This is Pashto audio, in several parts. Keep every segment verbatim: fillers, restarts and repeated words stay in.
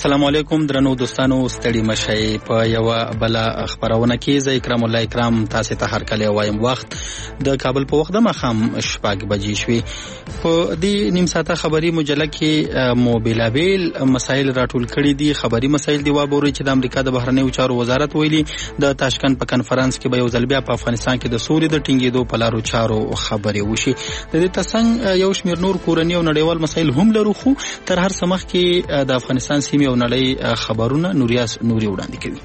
السلام علیکم درنو دوستانو، ستړي مشئ. په یو بل خبرونه کې زه اکرام الله اکرام تاسو ته هر کله وایم. وخت د کابل په وخت د مخام شپږ بجې شوي. په دې نیم ساعته خبري مجله کې مو بیلابیل مسایل راټول کړي دي. خبري مسایل دی وابوري چې د امریکا د بهرنیو چارو وزارت ویلي د تاشکند په کنفرانس کې به یو ځل بیا په افغانستان کې د سولې د ټینګېدو په لارو چارو خبرې وشي. د دې ترڅنګ یو شمېر نور کورني او نړیوال مسایل هم لرو، خو تر هر څه مخکې د افغانستان سیمې او نړۍ خبرونه نوریاس نوري وړاندې کوي.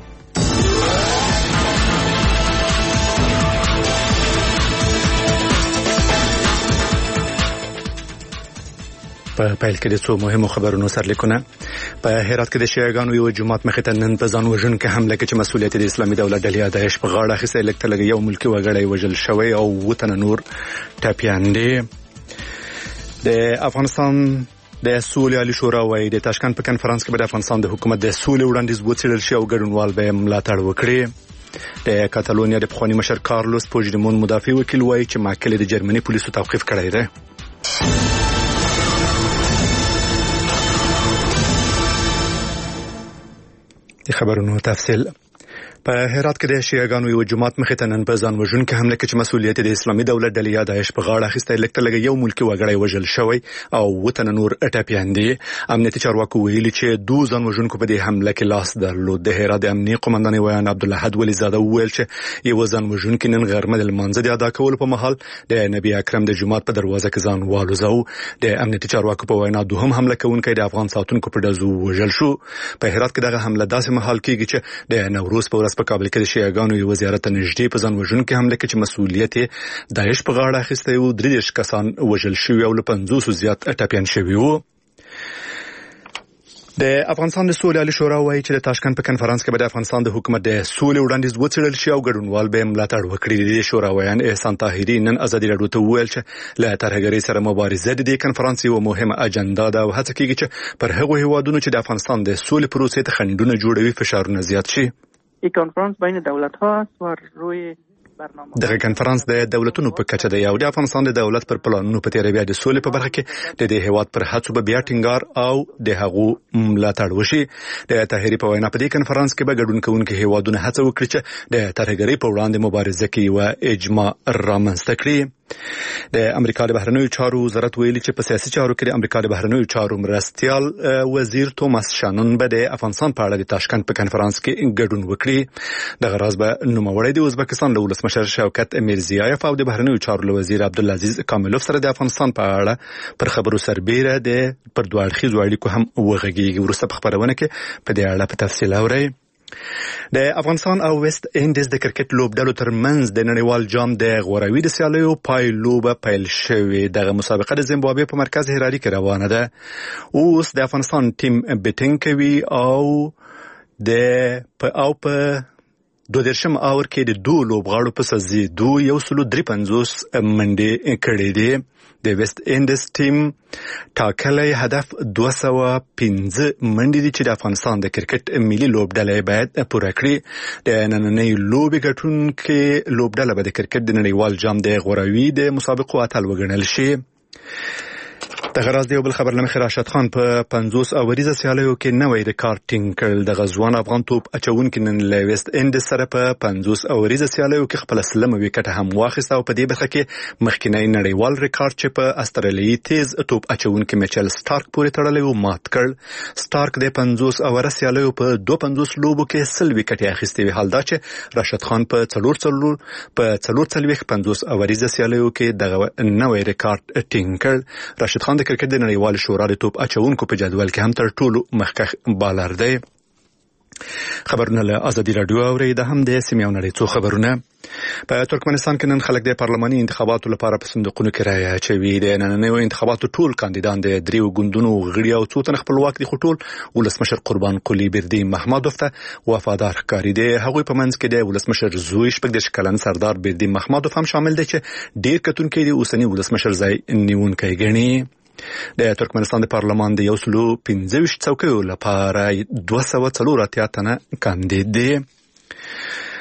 په پیل کې د څو مهمو خبرونو سرلیکونه. په هرات کې د شیعاګانو یو جماعت مخې ته نن په ځان وژونکې حمله کې چې مسؤلیت د اسلامي دولت ډلې داعش په غاړه اخیستی، لږ ته لږ یو ملکي وګړی وژل شوی او اووه تنه نور ټپیان دي. د افغانستان د سولې عالی شورا وايي د تاشکند په کنفرانس کې به د افغانستان د حکومت د سولې وړاندیز وڅېړل شي او ګډونوال به ملاتړ وکړي. د کاتالونیا د پخواني مشر کارلوس پوجډیمون مدافع وکیل وايي چې ماکل د جرمني پولیسو توقیف کړی دی. د خبرونو تفصیل. په هرات کې د شیعاګانو یو جماعت مخې ته نن په ځان وژونکې حمله کې چې مسؤلیت د اسلامي دولت ډلې یا داعش په غاړه اخیستی، لږ ته لږ یو ملکي وګړی وژل شوی او اووه تنه نور ټپیان دي. امنیتي چارواکو ویلي چې دوه ځان وژونکو په دې حمله کې لاس درلود. د هرات د امنیتي قومندان ویان عبدالاحد ولیزاده وویل چې یو ځان وژونکي نن غرمه د لمانځه د ادا کولو په مهال د نبی اکرم د جومات په دروازه کې ځان والوزاوه. د امنیتي چارواکو په وینا دوهم حمله کوونکی د افغان ساتونکو په ډزو وژل شو. په هرات کې دغه حمله داسې مهال کېږي چې د نوروز په ورځ په کابل کې د شیعاګانو یو زیارت نږدې په ځان وژونکې حمله کې چې مسؤلیت یې داعش په غاړه اخیستی و، درې دېرش کسان وژل شوي او له پنځوسو زیات ټپیان شوي وو. د افغانستان د سولې عالی شورا وايي چې د تاشکند په کنفرانس کې به د افغانستان د حکومت د سولې وړاندیز وڅېړل شي او ګډونوال به ملاتړ وکړي. د شورا ویان احسان طاهري نن ازادي راډیو ته وویل چې له ترهګرۍ سره مبارزه د دې کنفرانس یوه مهمه اجنډا ده او هڅه کېږي چې پر هغو هیوادونو چې د افغانستان د سولې پروسې ته خنډونه جوړوي فشارونه زیات شي. این کنفرانس بین دولت ها است و روی برنامه دغه کنفرانس د دولتونو په کچه دی او د افغانستان د دولت پر پلانونو په تیری بیا د سولې په برخه کې د دې هیواد پر هڅو به بیا ټینګار او د هغو ملاتړ وشي. د طاهري په وینا په دې کنفرانس کې به ګډون کوونکي هیوادونه هڅه وکړي چې د ترهګرۍ په وړاندې مبارزه کې یو اجماع رامنځته کړي. د امریکا د بهرنیو چارو وزارت ویلي چې په سیاسي چارو کې د امریکا د بهرنیو چارو مرستیال وزیر توماس شانون به د افغانستان په اړه د تاشکند په کنفرانس کې ګډون وکړي. دغه راز به نوموړی د ازبکستان له ولسمشر شوکت میرزیایف او د بهرنیو چارو له وزیر عبدالعزیز کاملوف سره د افغانستان په اړه پر خبرو سربیره د پر دوه اړخیزو اړیکو هم وغږیږي. وروسته په خبرونه کې په دې اړه په تفصیل اورئ. د افغانستان او ویسټ انډیز د کرکټ لوبډلو ترمنځ د نړیوال جام د غوراوي د سیالیو پایلوبه پیل شوې. دغه مسابقه د زیمبابوې په مرکز هراري کې روانه ده. اوس د افغانستان ټیم بیټینګ کوي او د او په دوه دېرشم اور کې د دوه لوبغاړو په سزېدو یو سلو درې پنځوس منډې کړې دي. د ویسټ انډیز ټیم ټاکلی هدف دوه سوه پنځه منډې دي چې د افغانستان د کرکټ ملي لوبډله باید پوره کړي. د نننۍ لوبې ګټونکې لوبډله به د کرکټ د نړیوال جام د غوراوي د مسابقو اتل وګڼل شي. دغه راز د یو بل خبر له مخې راشد خان په پنځوس اوریزه سیالیو کې نوی ریکارډ ټینګ کړل. دغه ځوان افغان توپ اچوونکي نن له ویسټ انډیز سره په پنځوس اوریزه سیالیو کې خپله سلمه ویکټه هم واخیسته او په دې برخه کې مخکینی نړیوال ریکارډ چې په استرالیایي تیز توپ اچوونکي میچل سټارک پورې تړلی و مات کړ. سټارک د پنځوس اوره سیالیو په دوه پنځوس لوبو کې سل ویکټې اخیستې وې، حال دا چې راشد خان په څلور څلور په څلور څلوېښت پنځوس اوریزه سیالیو کې دغه نوی ریکارډ ټینګ کړ. راشد خان د کرکټ د نړیوال شورا د توپ اچوونکو په جدول کې هم تر ټولو مخکښ بالر دی. خبرونه له ازادي راډیو اورئ. د هم د سیمې او نړۍ څو خبرونه. په ترکمنستان کې نن خلک د پارلماني انتخاباتو لپاره په صندوقونو کې رایه اچوي. د نننیو انتخاباتو ټول کاندیدان د دریو ګوندونو غړي او څو تنه خپلواک دي، خو ټول ولسمشر قربان قلی بردی محمدوف ته وفادار ښکاري. د هغوی په منځ کې د ولسمشر زوی شپږ دېرش کلن سردار بردی محمدوف هم شامل دی چې ډیر کتونکي د اوسني ولسمشر ځای نیونکی ګڼي. د ترکمنستان د پارلمان د یو سلو پنځه ویشت څوکیو لپاره دوه سوه څلور اتیا تنه کاندید دي.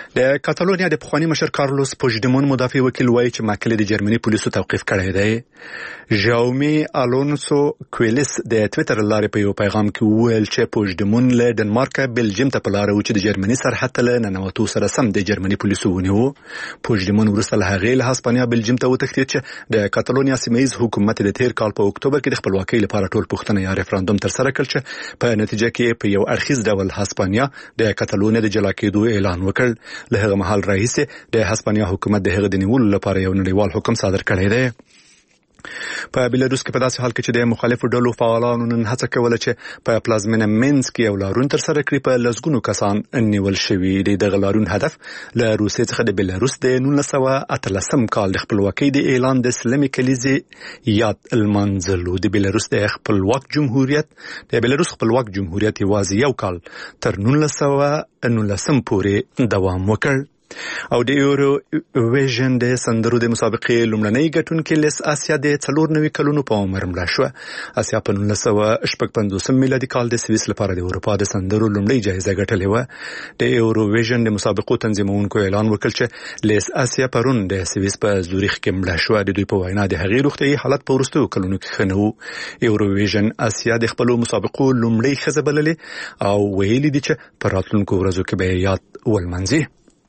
د کاتالونیا د پخوانی مشر کارلوس پوژدمون مدافع وکیل وایي چې محکمه د جرمني پولیسو توقیف کړی دی. ژاومي آلونسو کویلس د ټوئیټر لارې په یو پیغام کې وویل چې پوژدمون له ډنمارک بلجیم ته په لار و چې د جرمني سرحد ته له ننوتو سره سم د جرمني پولیسو ونیو. پوژدمون وروسته له هغې له هسپانیا بلجیم ته وتښتېد چې د کاتالونیا سیمه ییز حکومت د تیر کال په اکتوبر کې د خپلواکۍ لپاره ټول پوښتنه یا ریفرندوم ترسره کړ چې په نتیجه کې په یو اړخیز ډول هسپانیا د کاتالونیا د جلا کېدو اعلان وکړ. له هغه مهال راهیسې د هسپانیا حکومت د هغه د نیولو لپاره یو نړیوال حکم صادر کړی دی. په بلاروس کې په داسې حال کې چې د مخالفو ډلو فعالانو نن هڅه کوله چې په پلازمینه مینسک کې یو لارون ترسره کړي، په لسګونو کسان نیول شوي دي. دغه لارون هدف له روسیې څخه د بلاروس د نولس سوه اتلسم کال د خپلواکۍ د اعلان د اسلامي کلیزې یاد لمانځلو. د بلاروس د خپلواک جمهوریت د بلاروس خپلواک جمهوریت یوازې یو کال تر نولس سوه نولسم پورې دوام وکړ. او د یورو ویژن د سندرو د مسابقې لومړنۍ ګټونکې لیس آسیا د څلور نوي کلونو په عمر مړه شوه. آسیا په نولس سوه شپږ پنځوسم میلادي کال د سویس لپاره د اروپا د سندرو لومړۍ جایزه ګټلې وه. د یورو ویژن د مسابقو تنظیمونکو اعلان وکړ چې لیس آسیا پرون د سویس په زوریخ کې مړه شوه. د دوی په وینا د هغې روغتیايي حالت په وروستیو کلونو کې ښه نه و. یورو ویژن آسیا د خپلو مسابقو لومړۍ ښځه بللې او ویلي دي چې په راتلونکو ورځو کې به یې یاد ولمانځي.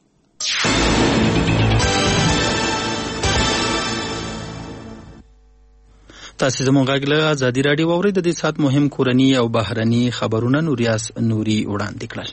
تاسو زموږ غږ له ازادي راډیو اورئ. د دې سات مهم کورني او بهرني خبرونه نوریاس نوري وړاندې کړل.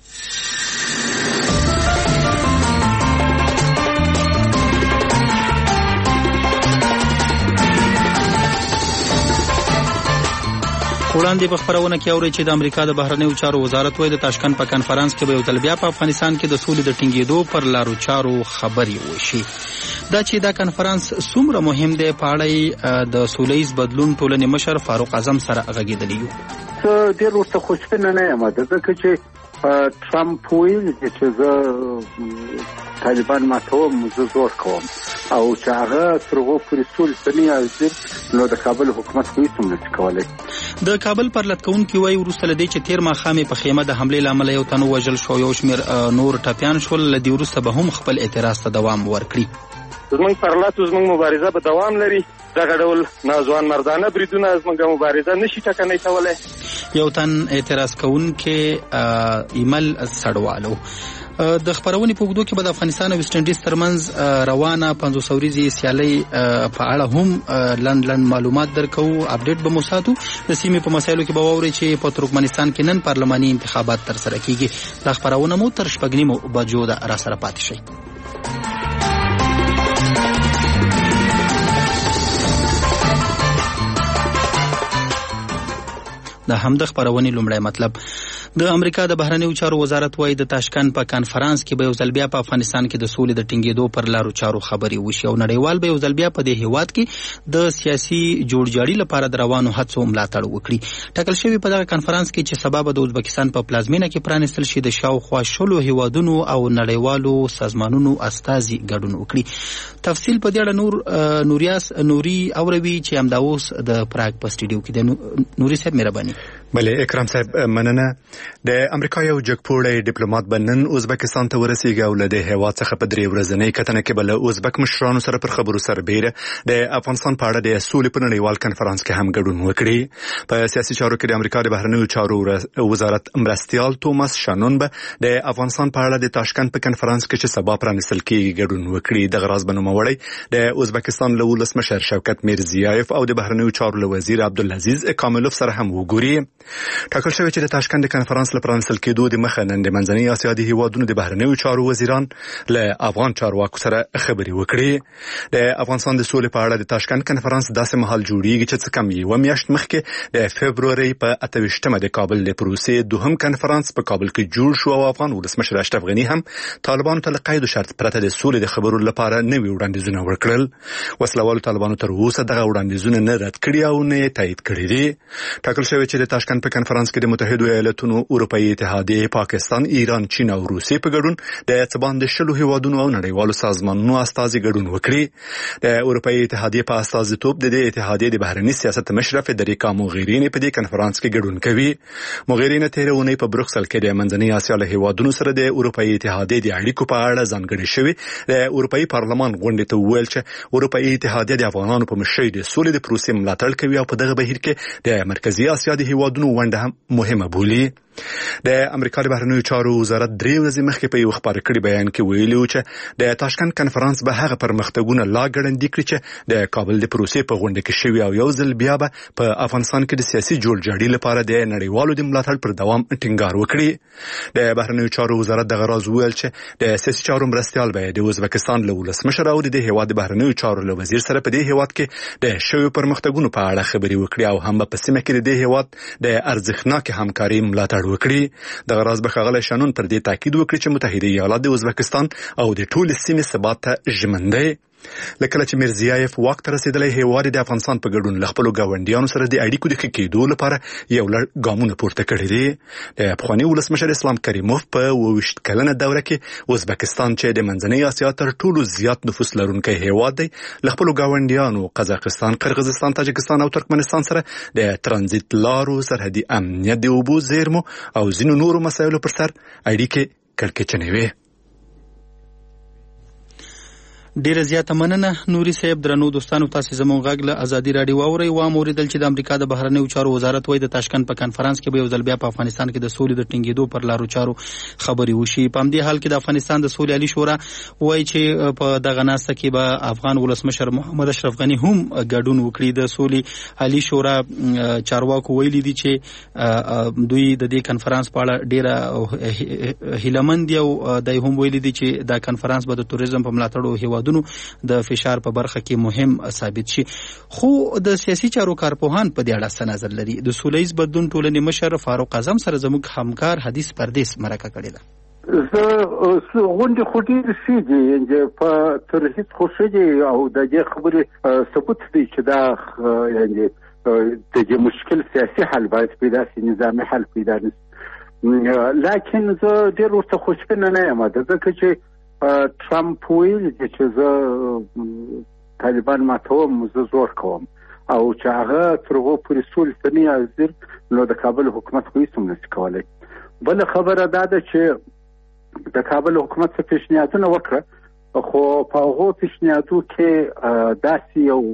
وړاندې په خبرونه کې اوري چې د امریکا د بهرنیو چارو وزارت وایي د تاشکند په کانفرنس کې به یو ځل بیا په افغانستان کې د سولې د ټینګېدو پر لارو چارو خبرې وشي. دا چې دا کانفرنس څومره مهم دی په اړه د سولهییز بدلون ټولنې مشر فاروق اعظم سره غږېدلی یو. زه ډېر ورته خوشبینه نه یم ځکه چې ټرمپ ویل چې زه طالبان ماتوم، زه زور کوم او چې هغه تر هغو پورې سولې ته نه یازي نو د کابل حکومت خو هېڅ هم نشي کولی. د کابل پرلت کوونکي وایي وروسته له دې چې تېر ماښام په خیمه د حملې له امله یو تن ووژل شو، یو شمېر نور ټپیان شول. له دې وروسته به هم خپل اعتراض ته دوام ورکړي. زموږ پرلت زموږ مبارزه به دوام لري. دغه ډول ناځوان مردانه بریدونه زموږ مبارزه نشي ټکنی کولی. یو تن اعتراض کوونکی ایمل سړوالو د خبرونې په اوږدو کې به د افغانستان او ویسټ انډیز ترمنځ روانه پنځوس ورځې سیالۍ په اړه هم لنډ لنډ معلومات درکو. اپډیټ به مو ساتو. د سیمې په مسایلو کې به واورئ چې په ترکمنستان کې نن پارلماني انتخابات ترسره کیږي. دا خبرونه مو تر شپږ نیمو بجو ده را سره پاتې شئ. دا هم د خبرونې لومړی مطلب. د امریکا د بهرنیو چارو وزارت وایي د تاشکند په کانفرنس کې به یو ځل بیا په افغانستان کې د سولې د ټینګېدو پر لارو چارو خبرې وشي او نړیوال به یو ځل بیا په دې هیواد کې د سیاسي جوړجاړي لپاره د روانو هڅو ملاتړ وکړي. ټاکل شوی په دغه کانفرنس کې چې سبا به د ازبکستان په پلازمینه کې پرانیستل شي د شاوخوا شلو هیوادونو او نړیوالو سازمانونو استازي ګډون وکړي. تفصیل په دې اړه نور نوریاس نوري اوروي چې همدا اوس د پراګ په سټډیو کې د نوري صاحب مهرباني. بله اکرام صاحب مننه. د امریکا یو جګپوړی ډیپلوماټ به نن ازبکستان ته ورسیږي او له دې هیواد څخه په درې ورځنۍ کتنه کې به له ازبک مشرانو سره پر خبرو سربیره د افغانستان په اړه د سولې په نړیوال کنفرانس کې هم ګډون وکړي. په سیاسي چارو کې د امریکا د بهرنیو چارو وزارت مرستیال توماس شانون به د افغانستان په اړه د تاشکند په کنفرانس کې چې سبا پرانیستل کېږي ګډون وکړي. دغه راز به نوموړی د ازبکستان له ولسمشر شوکت میرزیایف او د بهرنیو چارو له وزیر عبدالعزیز کاملوف سره هم وګوري. ټاکل شوی چې د تاشکند د کنفرانس لپاره پرانیستل کېدو د مخه نن د منځنۍ اسیا د هیوادونو د بهرنیو چارو وزیران له افغان چارواکو سره خبرې وکړي. د افغانستان د سولې په اړه د تاشکند کنفرانس داسې مهال جوړیږي چې څه کم یوه میاشت مخکې د فبرورۍ په اته ویشتمه د کابل د پروسې دوهم کنفرانس په کابل کې جوړ شو او افغان ولسمشر اشرف غني هم طالبانو ته له قید و شرط پرته د سولې د خبرو لپاره نوي وړاندیزونه ورکړل. وسلوالو طالبانو تر اوسه دغه وړاندیزونه نه رد کړي او نه تایید کړي دي. ټاکل شوی چې د تاشکند تاشکند په کنفرانس کې د متحده ایالاتونو اروپאי اتحادیه پاکستان ایران چین او روسیې په ګډون د اعتبار د شلو هیوادونو او نړیوالو سازمانونو استازي ګډون وکړي د اروپאי اتحادیه په استازیتوب د دې اتحادیه د بهرنی سیاست مشر فدریکا موغیرینی په دې کنفرانس کې ګډون کوي. موغیرینی تیر اونۍ په بروکسل کې د منځنۍ اسیا له هیوادونو سره د اروپאי اتحادیه د اړیکو په اړه ځانګړي شوی د اروپאי پارلمان غونډې ته وویل چې اروپאי اتحادیه د افغانانو په مشرۍ د سولې د پروسې ملاتړ کوي او په دغه بهیر کې د مرکزی اسیا د هیوادونو ونډه هم مهمه بولي. د امریکا د بهرنیو چارو وزارت درې ورځې مخکې په یو خبر کړي بیان کې ویلي و چې د تاشکند کنفرانس به هغه پرمختګونه لا ګړندي کړي چې د کابل د پروسې په غونډه کې شوي او یو ځل بیا به په افغانستان کې د سیاسي جوړجاړي لپاره د نړیوالو د ملاتړ پر دوام ټینګار وکړي. د بهرنیو چارو وزارت دغه راز ویل چې د سیاسي چارو مرستیال به د ازبکستان له ولسمشر او د هیواد د بهرنیو چارو له وزیر سره په دې هیواد کې د شویو پرمختګونو په اړه خبرې وکړي او هم په سیمه کې د دې هیواد د ارزښتناک همکاري ملاتړ وکړي. دغه راز به ښاغلی شانون پر دې تاکید وکړي چې متحده ایالات د ازبکستان او د ټولې سیمې ثبات ته ژمن دی. لکه چې میرزیایف واک ته رسیدلی هیواد د افغانستان په ګډون له خپلو ګاونډیانو سره د اړیکو د ښه کېدو لپاره یو لړ ګامونه پورته کړي دي. د پخواني ولسمشر اسلام کریموف په اووه ویشت کلنه دوره کې ازبکستان چې د منځنۍ اسیا تر ټولو زیات نفوس لرونکی هیواد دی له خپلو ګاونډیانو قزاقستان، قرغیزستان، تاجکستان او ترکمنستان سره د ترانزیت لارو، سرحدي امنیت، د اوبو زیرمو او ځینو نورو مسایلو پر سر اړیکې کړکېچنې وې. ډیره زیاته مننه نوري صاحب. درنو دوستانو، تاسو زموږ غږ له ازادي رادیو واورئ. و موریدل چې د امریکا د بهرنیو چارو وزارت وایي د تاشکند په کنفرانس کې به یو ځل بیا په افغانستان کې د سولې د ټینګېدو پر لارو چارو خبرې وشي. په همدې حال کې د افغانستان د سولې عالی شورا وایي چې په دغه ناسته کې به افغان ولسمشر محمد اشرف غني هم ګډون وکړي. د سولې عالی شورا چارواکو ویلي دي چې دوی د دې کنفرانس په اړه ډیره هیلهمند دي او دوی هم ویلي دي چې دا کنفرانس به د توریزم په ملاتړ هیواد د فشار په برخه کې مهم ثابت شي. خو د سیاسي چارو کارپوهان په دې اړه څه نظر لري؟ د سولهییز بدلون ټولنې مشر فاروق اعظم سره زموږ همکار حدیث پردیس مرکه کړې ده. زه غونډې خو ډېرې ښې دي په تر هېڅ خو ښه دي او د دې خبرې ثبوت دی چې دا د دې مشکل سیاسي حل باید پیدا شي، نظامي حل پیدا نه شي. لکن زه ډېر ورته خوشبینه نه یم ځکه چې ټرمپ ویلي دي چې زه طالبان ماتوم، زه زور کوم او چې هغه تر هغو پورې سولې ته نه حاضر نو د کابل حکومت خو هېڅ هم نشي کولی. بله خبره دا ده چې د کابل حکومت څه پیشنهادونه وکړه خو په هغو پیشنهادو کې داسې یو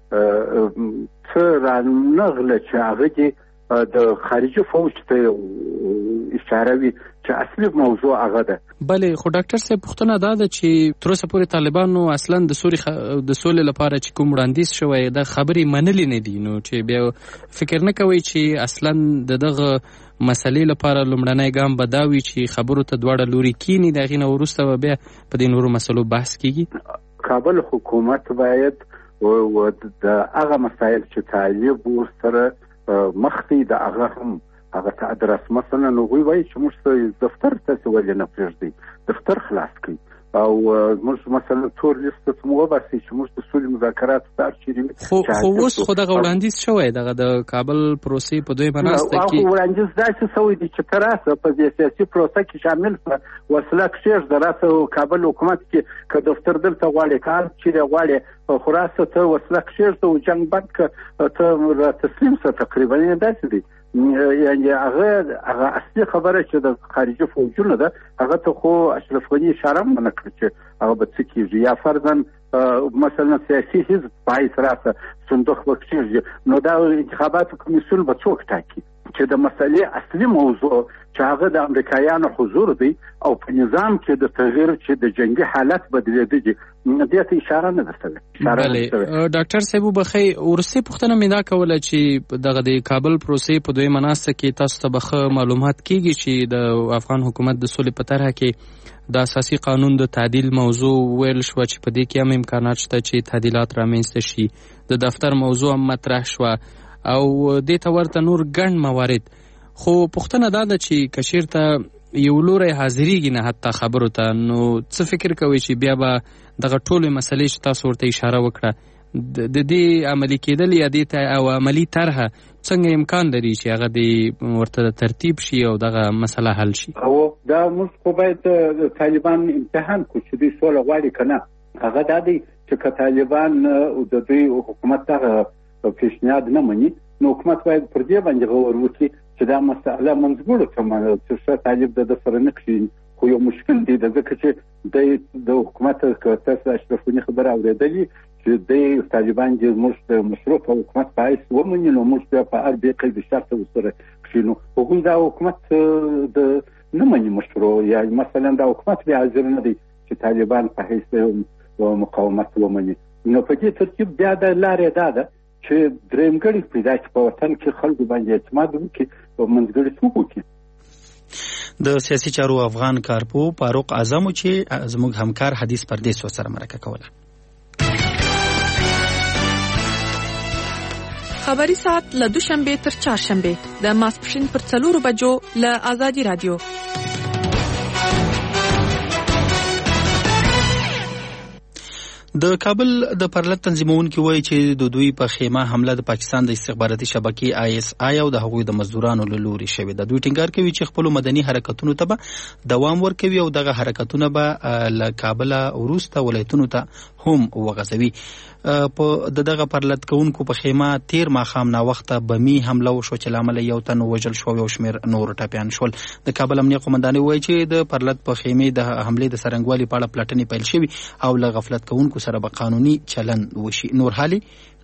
څه رانغله چې هغه دې د خارجي فوج ته اشاره وي چې اصلي موضوع هغه ده. بله، خو ډاکټر صاحب پوښتنه دا ده چې تر اوسه پورې طالبانو اصلا د سولې خ... د سولې لپاره چې کوم وړاندیز شوی د خبرې منلې نه دي، نو چې بیا فکر نه کوي چې اصلا د دغه مسلې لپاره لومړنی ګام به دا وي چې خبرو ته دواړه لوري کینی، د هغې نه وروسته به بیا په دې نورو مسلو بحث کیږي. کابل حکومت باید د هغه مسایل چې طالب ورسره مخکې د هغه هم هغه ته ادرس، مثلا هغوی وایي چې موږ دفتر ته ولې نه پرېږدئ، دفتر خلاص کړئ او موږ مثلا تور لیست ته مو وباسئ چې موږ د سولې مذاکرات ته اړ چیرې خو خو اوس خو دغه وړاندیز شوی دغه د کابل پروسې په دویمه ناسته کې هغه وړاندیز داسې شوی دی چې ته راسه په دې سیاسي پروسه کې شامل شه، وسله کښېږده، راسه کابل حکومت کې که دفتر دلته غواړې کار چیرې غواړې خو راسه ته وسله کښېږده او جنګ بند کړه، ته را تسلیم شه. تقریبا داسې دی. یعنی هغه هغه اصلي خبره چې د خارجي فوجونو ده هغه ته خو اشرف غني اشاره هم ونه کړه چې هغه به څه کېږي، یا فرضاً مثلا سیاسي حزب باعث راسه صندوق به کېږي، نو دا انتخاباتو کمیسیون به څوک ټاکي چې د مسلې اصلي موضوع چې هغه د امریکایانو حضور دی او په نظام کې د تغییر چې د جنگي حالت بدلېده دي، دې ته اشاره نه ده شوې. بله ډاکټر صاحب وبخئ، وروستۍ پوښتنه مې دا کوله چې دغه د کابل پروسې په دویمه ناسته کې تاسو ته به ښه معلومات کیږي چې د افغان حکومت د سولې په طرحه کې د اساسي قانون د تعدیل موضوع ویل شوه چې په دې کې هم امکانات شته چې تعدیلات رامنځته شي، د دفتر موضوع هم مطرح شوه او دې ته ورته نور ګڼ موارد. خو پوښتنه دا ده چې که چېرته یو لوری حاضرېږي نه حتی خبرو ته، نو څه فکر کوئ چې بیا به دغه ټولې مسلې چې تاسو ورته اشاره وکړه د دې عملي کېدل یا دې او عملي طرحه څنګه امکان لري چې هغه د ورته ترتیب شي او دغه مسله حل شي؟ او دا موږ خو باید طالبان امتحان کو چې دوی سوله غواړي که نه. هغه دا دی چې طالبان د دوی حکومت دغه پیشنهاد نه مني نو حکومت باید پر دې باندې غور وکړي چې دا مسله منځګړو ته منل چې ښه طالب د سره نه کښېني. خو یو مشکل دی د ځکه چې د حکومت که تاسو اشرف غني خبره اورېدلې چې د طالبان چې موږ د مشروط حکومت په حیث ومني نو موږ بیا په هر بې قید شرط ورسره کښېنو. هغوی دا حکومت د نه مني مشروع، یا مثلا دا حکومت بیا حاضر نه دی چې طالبان په حیث مقاومت ومني. نو په دې ترتیب بیا د لارې دا ده چې درېمګړي پیدا کړي په وطن کې خلکو باندې اعتماد وکړي او منځګړي څوک وکړي. د سیاسي چارو افغان کارپو فاروق اعظم چې زموږ همکار حدیث پردیس سره مرکه کوله. خبری ساعت له دوشنبه تر چهارشنبه د ماسپښین پر څلورو بجو له آزادي رادیو. د کابل د پرلط تنظیمونکو وایي چې د دوی په خیمه حمله د پاکستان د استخباراتي شبکې آی اس آی او د هغوی د مزدورانو له لوري شوې ده. دوی ټینګار کوي چې خپل مدني حرکتونو ته به دوام ورکوي او دغه حرکتونه به له کابل وروسته ولایتونو ته هم وغځوي. په دغه پرلط کوونکو په خیمه تیر ماښام ناوخته بمي حمله وشو چې له امله یو تن وژل شو او شمېر نور ټپیان شول. د کابل امنیه قومندانۍ وایي چې د پرلط په خیمې د حملې د څرنګوالي په اړه پلټنې پیل شوي او له غفلت کوونکو سره به قانوني چلن وشي. نور حالي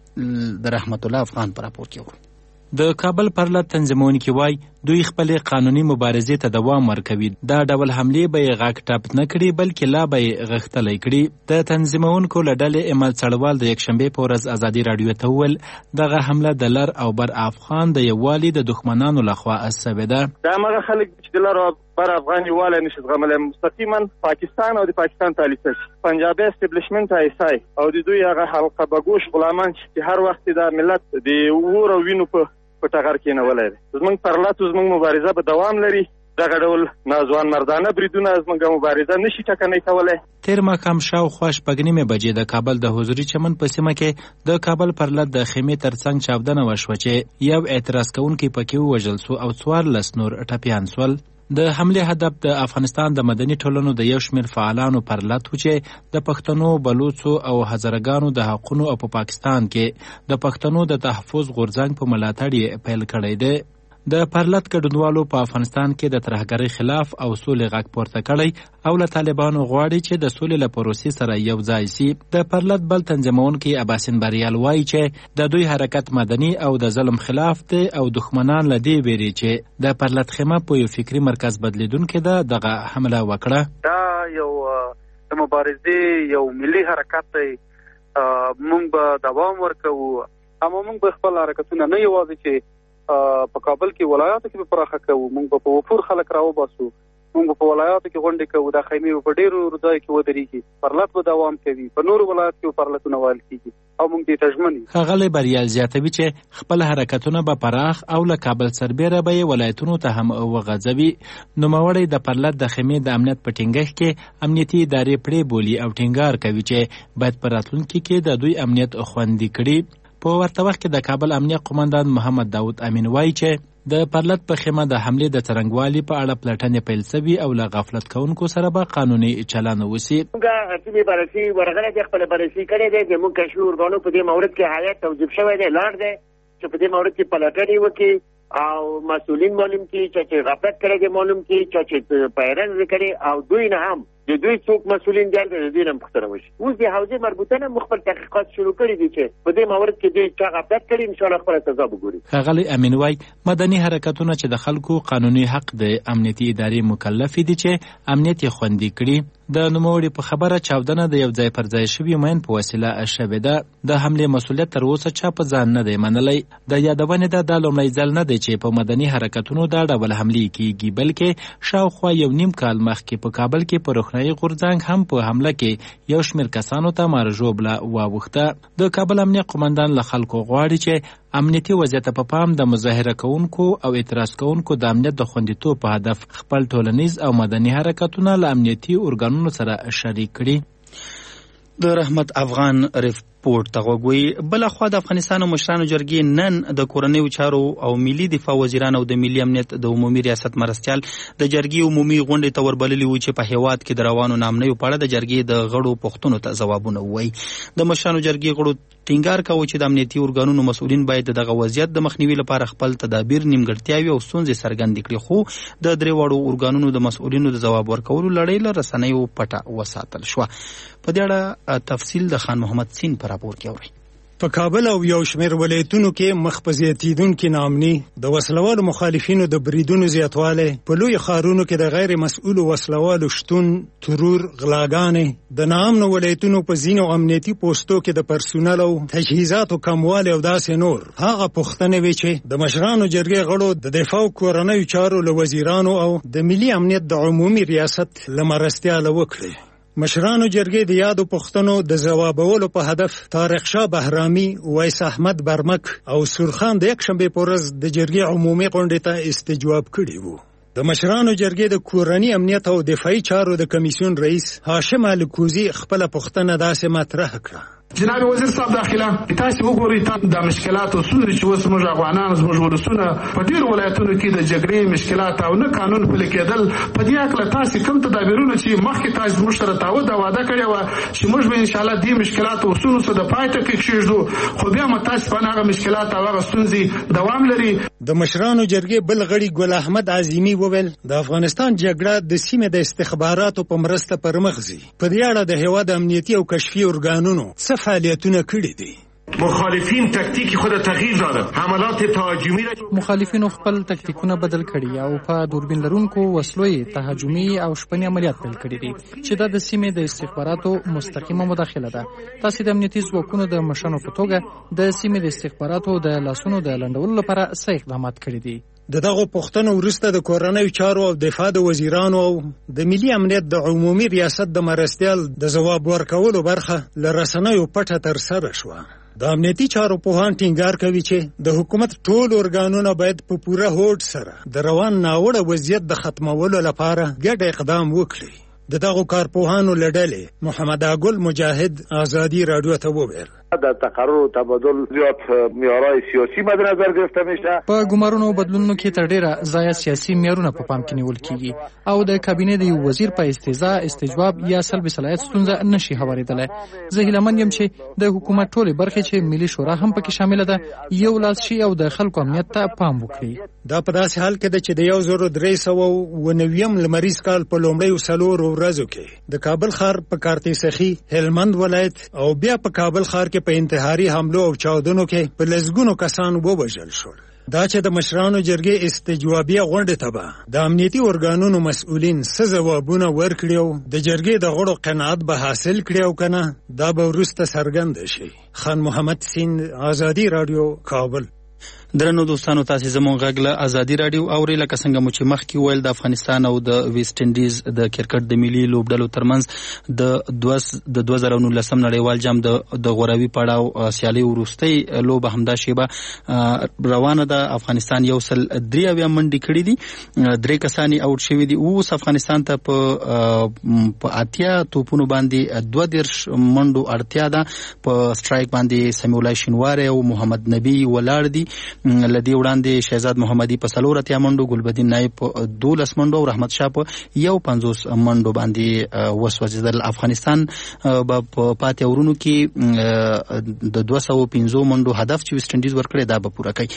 د رحمت الله افغان پر راپور کې ورو. د کابل پرلط تنظیمونکي وایي دوی خپل قانوني مبارزې ته دوام ورکوي. دا ډول حملې به یې غاک ټاپ نه کړي بلکې لا به یې غښتلی کړي. د تنظیمونکو له ډلې امل څړوال د یکشنبې په ورځ ازادي راډیو ته وویل دغه حمله د لر او بر افغان د یووالي د دښمنانو لخوا سوې ده. دا هغه خلک چې د لر او بر افغان یووالی نشي زغملی مستقیما پاکستان او د پاکستان تالیسه پنجابي اسټبلیشمنټ آی اس آی او د دوی هغه حلقه بګوش غلامان چې هر وخت د ملت د اور او وینو په په ټغر کې نه ولای. زمونږ پرلط زمونږ مبارزه به دوام لري. دغه ډول ناځوان مردانه بریدونه زمونږ مبارزه نشي ټکنۍ کولی. تیر ماښام شاوخوا شپږ نیمې بجې د کابل د حضوري چمن په سیمه کې د کابل پرلط د خیمې ترڅنګ چاودنه وشوه چې یو اعتراض کوونکی پکې ووژل سو او څوارلس نور ټپیان سول. د حملې هدف د افغانستان د مدني ټولنو د یو شمېر فعالانو پرلط و چې د پښتنو، بلوڅو او هزارګانو د حقونو او په پاکستان کې د پښتنو د تحفظ غورځنګ په ملاتړ یې پیل کړی دی. د پرلط ګډونوالو په افغانستان کې د ترهګرۍ خلاف او سولې غږ پورته کړی او له طالبانو غواړي چې د سولې له پروسې سره یو ځای سي. د پرلط بل تنظیمونکي اباسین بریال وایي چې د دوی حرکت مدني او د ظلم خلاف دی او دښمنان له دې ویري چې د پرلط خیمه په یو فکري مرکز بدلیدونکې ده دغه حمله وکړه. دا یو د مبارزې یو ملي حرکت دی. موږ به دوام ورکوو اما موږ به خپل حرکتونه نه یوازې چې په کابل کې ولایاتو کې به پراخه کوو، موږ به په وفور خلک راوباسو، موږ به په ولایاتو کې غونډې کوو، دا خیمې په ډېرو ځای کې ودرېږي. پرلط به دوام کوي، په نورو ولایاتو کې پرلطونه ویل کېږي او موږ دې ته ژمن یو. ښاغلی بریال زیاتوي چې خپل حرکتونه به پراخ او له کابل سربیره به یې ولایتونو ته هم وغځوي. نوموړی د پرلط د خیمې د امنیت په ټینګښت کې امنیتي ادارې پړې بولي او ټینګار کوي چې باید په راتلونکي کې د دوی امنیت خوندي کړي. په ورته وخت کې د کابل امنیه قومندان محمد داود امین وایي چې د پرلط په خیمه د حملې د څرنګوالي په اړه پلټنې پیل شوي او له غفلت کوونکو سره به قانوني چلند وشي. موږ حتمي بررسي ورغله د خپل بررسي کړې ده چې موږ کشمیر ورغلو په دې مورد کې حالت توجیه شوی دی لاړ دی چې په دې مورد کې پلټنې وکړي او مسؤلین معلوم کړي چې غفلت کړی دی معلوم کړي چې پیرن وکړي او دوی نه هم د دوی څوک مسؤلین دي د دوی نه پوښتنه وشي. اوس د حوزې مربوطه نه مخبر تحقیقات شروع کړي دي چې په دې مورد کې دوی چا غفلت کړي ان شاء الله خپل سزا وګوري. ښاغلی امین وایي مدني حرکتونه چې د خلکو قانوني حق د امنیتي ادارې مکلف دي چې امنیت یې خوندي کړي. د نوموړي په خبره چاودنه د یو ځای پر ځای شوي مین په وسیله شوې ده. د حملې مسؤلیت تر اوسه چا په ځان نه دی منلی. د یادونې ده دا لومړی ځل نه دی چې په مدني حرکتونو دا ډول حملې کیږي بلکې شاوخوا یو نیم کال مخکې په کابل کې په روښنايي غورځنګ هم په حمله کې یو شمېر کسانو ته مارژوبله واوښته. د کابل امنیه قومندان له خلکو غواړي چې امنیتي وضعیت په پام د مظاهره کوونکو او اعتراض کوونکو د امنیت د خوندیتوب په هدف خپل ټولنیز او مدني حرکتونه له امنیتي ارګانونو سره شریک کړي. د رحمت افغان رپورټ ته غوږوي. بل خو د افغانستان مشرانو جرګې نن د کورنیو چارو او ملي دفاع وزیران او د ملي امنیت د عمومي ریاست مرستیال د جرګې عمومي غونډې ته وربللي وو چې په هیواد کې د روانو نامنیو په اړه د جرګې د غړو پوښتنو ته ځوابونه ووایي. د مشرانو جرګې غړو ټینګار کاوه چې د امنیتي ارګانونو مسؤلین باید دغه وضعیت د مخنیوي لپاره خپل تدابیر نیمګړتیاوې او ستونزې څرګندې کړي، خو د درې واړو ارګانونو د مسؤلینو د ځواب ورکولو لړۍ له رسنیو پټه وساتل شوه. په دې اړه تفصیل د خان محمد سین په راپور کې اورئ. په کابل او یو شمېر ولایتونو کې مخ په زیاتېدونکي ناامني، د وسلوالو مخالفینو د بریدونو زیاتوالی، په لوی ښارونو کې د غیر مسؤلو وسلوالو شتون، ترور، غلاګانې، د ناامنو ولایتونو په ځینو امنیتي پوستو کې د پرسونل او تجهیزاتو کموالی او داسې نور هغه پوښتنې وې چې د مشرانو جرګې غړو د دفاع او کورنیو چارو له وزیرانو او د ملي امنیت د عمومي ریاست له مرستیاله وکړې. مشرانو جرګې د یادو پوښتنو د ځوابولو په هدف طارق شاه بهرامي، ویس احمد برمک او سرخان د یکشنبې په ورځ د جرګې عمومي غونډې ته استجواب کړي وو. د مشرانو جرګې د کورني امنیت او دفاعي چارو د کمیسیون رئیس هاشم الکوزي خپله پوښتنه داسې مطرح کړه. جناب وزیر صاحب داخله تاسو وګورئ د مشکلات او ستونزې چې اوس موږ افغانان زموږ ولسونه په ډېرو ولایتونو کې د جګړې مشکلات او نه قانون پلي کېدل، په دې هکله تاسو کوم تدابیرونه چې مخکې تاسو زموږ سره تعهد او وعده کړې وه چې موږ به انشاءالله دې مشکلات او ستونزو ته د پای ټکی کېږدو، خو بیا هم تاسو په هغه مشکلات او هغه ستونزې دوام لري. د مشرانو جرګې بل غړي ګل احمد عظیمي وویل د افغانستان جګړه د سیمې د استخباراتو په مرسته پر مخ ځي. په دې اړه د هېواد امنیتي او کشفي ارګانونو څه فعالیتونه کړي دي. مخالفین تکتیک خود تغییر داده، حملات تهاجمی را مخالفینو خپل تکتیکونه بدل کړي او په دوربین لرونکو وسلو یې تهاجمي او شپني عملیات پیل کړي دي چې دا د سیمې د استخباراتو مستقیمه مداخله ده. تاسو د امنیتي ځواکونو د مشرانو په توګه د سیمې د استخباراتو د لاسونو د لنډولو لپاره څه اقدامات کړي دي؟ د دغو پوښتنو وروسته د کورنیو چارو او دفاع د وزیرانو او د ملي امنیت د عمومي ریاست د مرستیال د ځواب ورکولو برخه له رسنیو پټه ترسره شوه. د امنیتي چارو پوهان ټینګار کوي چې د حکومت ټول ارګانونه باید په پوره هوډ سره د روان ناوړه وضعیت د ختمولو لپاره ګډ اقدام وکړي. د دغو کارپوهانو له ډلې محمد اګل مجاهد ازادي راډیو ته وویل در تقرر و تبادل زیاد معیارهای سیاسی مد نظر گرفته میشه. په ګمارونو او بدلونونو کې تر ډیره ځای سیاسي معیارونه په پام کې نیول کیږي او د کابینې د یو وزیر په استیضاء، استجواب یا سلب صلاحیت ستونزه نشي هواریدلی. زه هیلهمند یم چې د حکومت ټولې برخې چې ملي شورا هم پکې شامله ده یو لاس شي او د خلکو امنیت ته پام وکړي. دا په داسې حال کې ده چې د یو زر درې سوه اوه نویم لمریز کال په لومړیو څلورو ورځو کې د کابل ښار په کارتیسخي، هلمند ولایت او بیا په کابل ښار کې په انتحاري حملو او چاودنو کې په لسګونو کسان ووژل شول. دا چې د مشرانو جرګې استجوابیه غونډې ته به د امنیتي ارګانونو مسؤلین څه ځوابونه ورکړي او د جرګې د غړو قناعت به حاصل کړي او که نه، دا به وروسته څرګنده شي. خان محمد سین، ازادي راډیو، کابل. درنو دوستانو، تاسو زموږ غږ له ازادي راډیو اورئ. لکه څنګه مو چې مخکې ویل، د افغانستان او د ویسټ انډیز د کرکټ د ملي لوبډلو ترمنځ د دوه زره نولسم نړیوال جام د غوراوي پړاو سیالۍ وروستۍ لوبه همدا شیبه روانه ده. افغانستان یو سل درې اویا منډې کړي دي، درې کسان یې اوټ شوي دي. اوس افغانستان ته په اتیا توپونو باندې دوه دېرش منډو اړتیا ده. په سټرایک باندې سمیع الله شینواری او محمد نبی ولاړ دي. لدی وړاندې شهزاد محمدي په څلور اتیا منډو، ګلبدین نایب په دولس منډو او رحمت شاه په یو پنځوس منډو باندې وسوځېدل. افغانستان به په پاتې اورونو کې د دوه سوه پنځو منډو هدف چې ویسټ انډیز ورکړی دا به پوره کوي.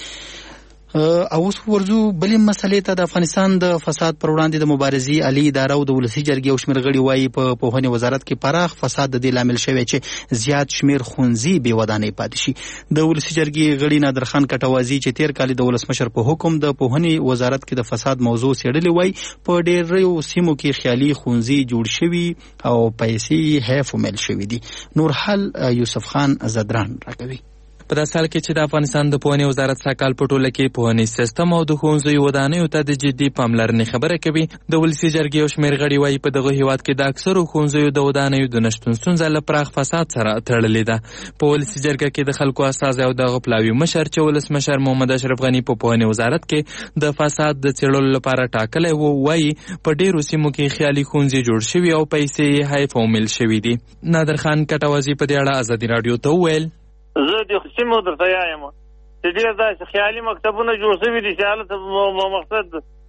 او اوس ورځو بلې مسلې ته. د افغانستان د فساد پر وړاندې د مبارزې عالي اداره او د ولسي جرګې او شمېر غړي وایي په پوهنې وزارت کې پراخ فساد د دې لامل شوی چې زیات شمېر ښوونځي بې ودانۍ پاتې شي. د ولسي جرګې غړي نادرخان کټوازي چې تېر کال د ولسمشر په حکم د پوهنې وزارت کې د فساد موضوع څېړلې وایي په ډېرو سیمو کې خیالي ښوونځي جوړ شوي او پیسې حیف ومیل شوي دي. نورحال یوسف خان زدران راکوي. په داسې حال کې چې د افغانستان د پوهنې وزارت سږکال په ټوله کې پوهنیز سیستم او د ښوونځیو ودانیو ته د جدي پاملرنې خبره کوي. د ولسي جرګې یو شمېر غړي وایي په دغه هیواد کې د اکثرو ښوونځیو د ودانیو د نشتون ستونزه له پراخ فساد سره تړلې ده. په ولسي جرګه کې د خلکو استازی او دغه پلاوي مشر چې ولسمشر محمد اشرف غني په پوهنې وزارت کې د فساد د څېړلو لپاره ټاکلی و، وایي په ډېرو سیمو کې خیالي ښوونځي جوړ شوي او پیسې یې حیف او میل شوي دي. نادر خان کټوازي په دې اړه ازادي راډیو ته وویل: زه د سیمو درته وایم چې ډېر داسې خیالي مکتبونه جوړ شوي دي چې هلته مقصد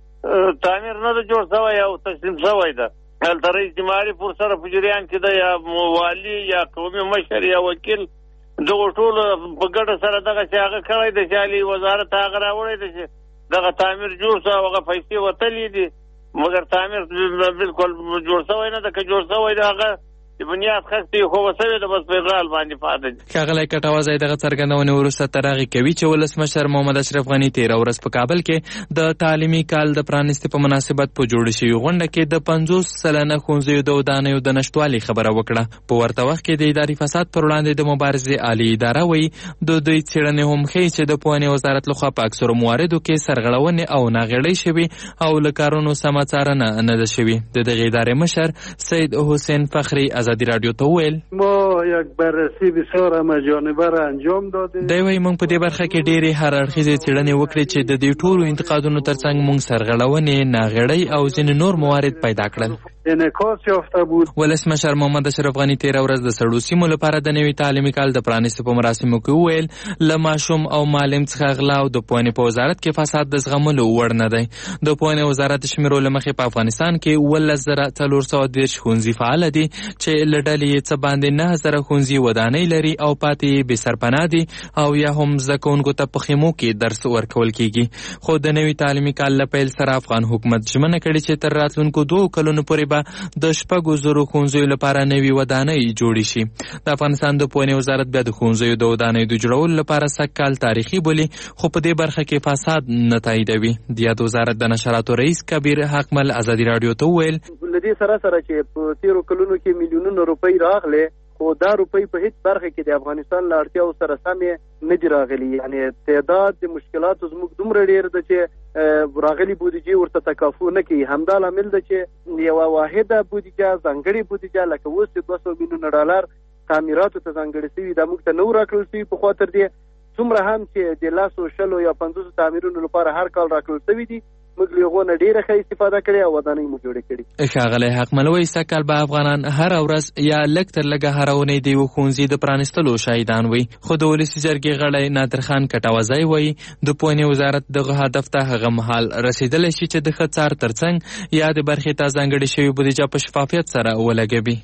تعمیر نه ده جوړ شوی او تسلیم شوی ده. هلته رئیس د معارف ورسره په جریان کې ده، یا والي یا قومي مشر یا وکیل، دغه ټول په ګډه سره دغه چې هغه کړی ده چې عالي وزارت هغه راوړی ده چې دغه تعمیر جوړ شو، هغه پیسې وتلي دي، مګر تعمیر بالکل جوړ شوی نه ده. که جوړ شوی ده هغه د بنیاد خستې خو وسوي ده، بس په اغرال باندې پاتې دي. ښاغلی کټوازی دغه څرګندونې وروسته تر هغې کوي چې ولسمشر محمد اشرف غني تېره ورځ په کابل کې د تعلیمي کال د پرانیستې په مناسبت په جوړه شوې غونډه کې د پنځوس سلنه ښوونځیو د ودانیو د نشتوالي خبره وکړه. په ورته وخت کې د اداري فساد پر وړاندې د مبارزې عالي اداره وایي د دوی څېړنې هم ښیي چې د پوهنې وزارت لخوا په اکثرو مواردو کې سرغړونې او ناغېړۍ شوي او له کارونو سمه څارنه نه ده شوې. د دغې ادارې مشر سید حسین فخري ازادي راډیو ته وویل: ما یک بررسی بسیار همه‌جانبه را انجام دادیم. دی وایي موږ په دې برخه کې ډېرې هر اړخیزې څېړنې وکړې چې د دې ټولو انتقادونو ترڅنګ موږ سرغړونې، ناغېړۍ او ځینې نور موارد پیدا کړل. انعکاس یافته بود. ولسمشر محمد اشرف غني تېره ورځ د سړو سیمو لپاره د نوي تعلیمي کال د پرانیستو په مراسمو کې وویل له ماشوم او معلم څخه غلا او د پوهنې په وزارت کې فساد د زغملو وړ نه دی. د پوهنې وزارت د شمیرو له مخې په افغانستان کې اوولس زره څلور سوه دېرش ښوونځي فعاله دي چې له ډلې یې څه باندې نهه زره ښوونځي ودانۍ لري او پاتې یې بې سرپناه دي او یا هم زده کوونکو ته په خیمو کې درس ورکول کېږي. خو د نوي تعلیمي کال له پیل سره افغان حکومت ژمنه کړې چې تر راتلونکو دوو کلونو پورې به د شپږو زرو ښوونځیو لپاره نوي ودانۍ جوړې شي. د افغانستان د پوهنې وزارت بیا د ښوونځیو د ودانیو د جوړولو لپاره سږکال تاریخي بولي، خو په دې برخه کې فساد نه تاییدوي. د یاد وزارت د نشراتو رئیس کبیر حقمل ازادي راډیو ته وویل: له دې سره سره چې په تیرو کلونو کې میلیونونه روپۍ راغلې، خو دا روپۍ په هیڅ برخه کې د افغانستان له اړتیاو سره سمې نه دي راغلي. یعنې تعداد د مشکلاتو زموږ دومره ډېر ده چې راغلي بودیجې ورته تکافو نه کوي. همدا لامل ده چې یوه واحده بودیجه، ځانګړې بودیجه لکه اوس چې دوه سوه میلیونه ډالر تعمیراتو ته ځانګړې شوي، دا موږ ته نه وو راکړل شوي پخوا تر دې. څومره هم چې د لسو شلو یا پنځوسو تعمیرونو لپاره هر کال راکړل شوي دي، موږ له هغو نه ډېره ښه استفاده کړې او ودانۍ مو جوړې کړي. ښاغلی حقمل وایي سږکال به افغانان هره ورځ یا لږ تر لږه هره اونۍ د یوه ښوونځي د پرانیستلو شاهدان وي. خو د ولسي جرګې غړی نادر خان کټوازی وایي د پوهنې وزارت دغه هدف ته هغه مهال رسېدلی شي چې د ښه څار ترڅنګ یا د برخې ته ځانګړې شوې بودیجه په شفافیت سره ولګوي.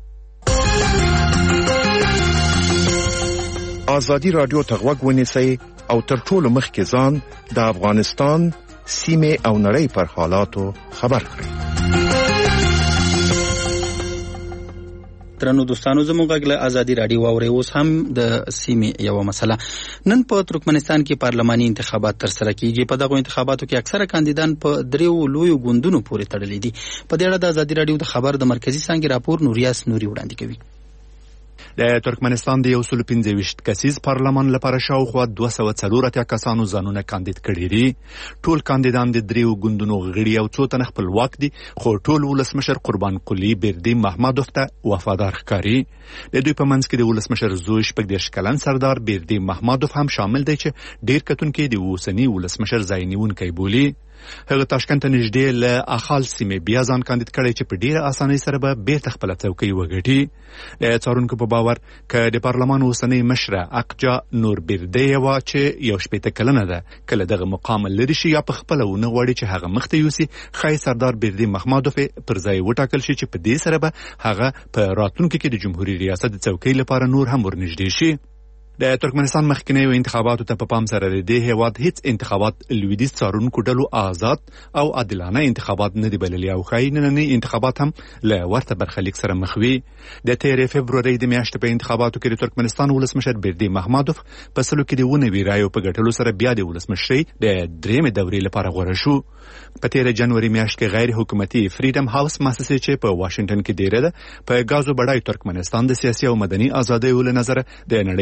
ازادي راډیو ته غوږ ونیسئ او تر ټولو مخکې ځان د افغانستان، سیمې او نړۍ پر حالاتو خبر کړئ. درنو دوستانو زموږ غږ له ازادي راډیو واورئ. اوس هم د سیمې یوه مسله. نن په ترکمنستان کې پارلماني انتخابات ترسره کیږي. په دغو انتخاباتو کې اکثره کاندیدان په دریو لویو ګوندونو پورې تړلي دي. په دې اړه د ازادي راډیو د خبر د مرکزي څانګې راپور نوریاس نوري وړاندې کوي. د ترکمنستان د یو سل پنځه ویشت کسیز پارلمان لپاره شاوخوا دوه سوه څلور اتیا کسانو ځانونه کاندید کړي دي. ټول کاندیدان د دریو ګوندونو غړي او څو تنه خپلواک دي، خو ټول ولسمشر قربان قلی بیردی محمدوف ته وفادار ښکاري. د دوی په منځ کې د ولسمشر زوی شپږ دېرش کلن سردار بیردی محمدوف هم شامل دی چې ډیر کتونکي د اوسني ولسمشر ځای نیونکی بولي. هغه تاشکند ته نږدې له اخال سیمې بیا ځان کاندید کړی چې په ډیره اسانۍ سره به بیرته خپله څوکۍ وګټي. د څارونکو په باور که د پارلمان اوسنۍ مشره اقجا نور بیردی وه چې یو شپېته کلنه ده، کله دغه مقام لرې شي یا په خپله ونه غواړي چې هغه مخته یوسي، ښایي سردار بیردی محمدوف پر ځای وټاکل شي چې په دې سره به هغه په راتلونکي کې د جمهوري ریاست د څوکۍ لپاره نور هم ورنږدې شي. د ترکمنستان مخکنیو انتخاباتو ته په پام سره د دې هیواد هیڅ انتخابات لویدیځ څارونکو ډلو آزاد او عادلانه انتخابات نه دی بللي او ښایي ننني انتخابات هم له ورته برخلیک سره مخ وي. د تېرې فبرورۍ د میاشتې په انتخاباتو کې د ترکمنستان ولسمشر بیردی محمدوف په سلو کې د اووه نوي رایو په ګټلو سره بیا د ولسمشرۍ د درېیمې دورې لپاره غوره شو. په تېره جنوري میاشت کې غیر حکومتي فریډم هاوس مؤسسې چې په واشنګټن کې ډیره ده په ګازو بډای ترکمنستان د سیاسي او مدني ازادیو له نظره د نړۍ په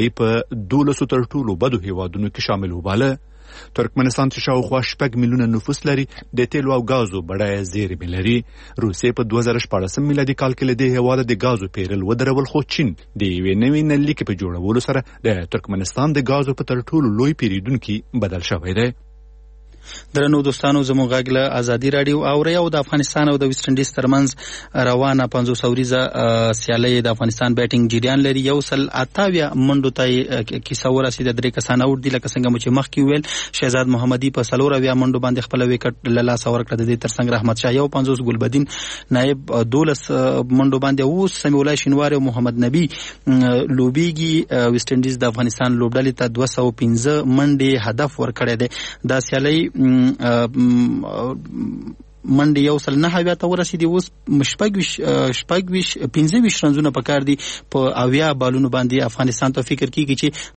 په دولسو تر ټولو بدو هیوادونو کې شامل وباله. ترکمنستان چې شاوخوا شپږ میلیونه نفوس لري د تیلو او غازو بډایه زیرمې لري. روسیې په دوه زره شپاړسم میلادي کال کې له دې هیواده د غازو پیرل ودرول، خو چین د یوې نوې نللیکې په جوړولو سره د ترکمنستان د غازو په تر ټولو لوی پیریدونکي بدل شوی دی. درنو دوستانو زموږ غږ له ازادي راډیو اوري او د افغانستان او د ویسټ انډیز ترمنځ روانه پنځوس اوریزه سیالۍ د افغانستان بیټینګ جریان لري. یو سل اتاویا منډو ته کیسه ورسېده، درې کسان اوټ دي لکه څنګه مو چې مخکې ویل. شهزاد محمدي په څلور اویا منډو باندې خپل وکټ له لاسه ورکړه. د دې ترڅنګ رحمت شاه یو پنځوس، ګلبدین نایب دولس منډو باندې اوس سمیع الله شینواری او محمد نبی لوبیږي. ویسټ انډیز د افغانستان لوبډلې ته دوه سوه پنځه منډې هدف ورکړی دی. دا سیالۍ منډې یو سل نهه اویا ته ورسېدې. اوس شپږ ویشت پنځه ویشت رنزونه پکار دي په اویا بالونو باندې. افغانستان ته فکر کیږي چې